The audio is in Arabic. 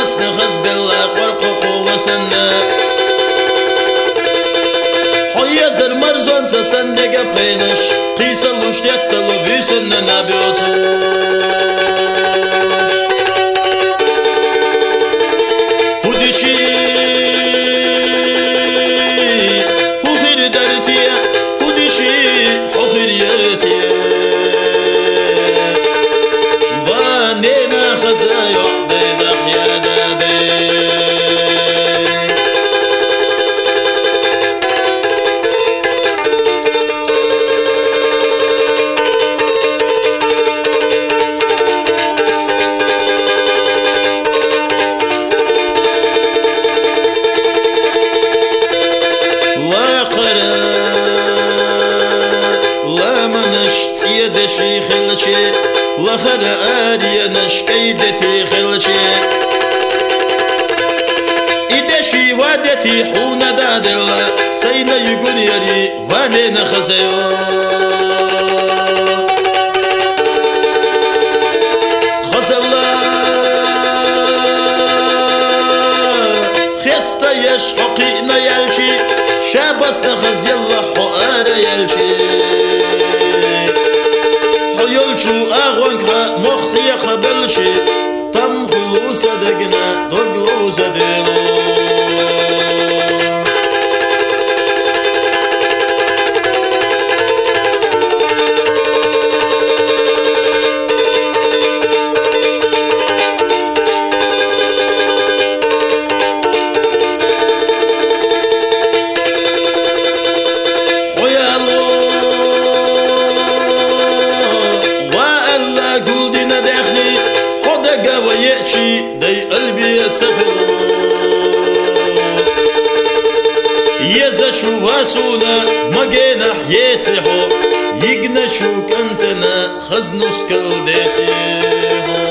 بس نخز بالله قرق وسنة حيا زر مرزون سندق بينش قيس الوشتيت طلبيسن نبيوسوش ودشي وخير درتي ودشي وخير يرتي وانينا خزايا ديدخ يا دادي دشي خلشي وخر آريا نشكيدتي خلشي إدشي وادتي حونا دادلا سينا يقول يري وانينا خزيو خزلا خستا يشحقينا يلشي شابسنا خز يلا حقار يلشي يلشو أغوانك مخي خبلشي تم خلوصة دقنا دقلوصة ديلو دي قلبي يتسخر يزا شو واسونا مجينا حياتي حو يقنا شو كنتنا خزنوس كل ديسي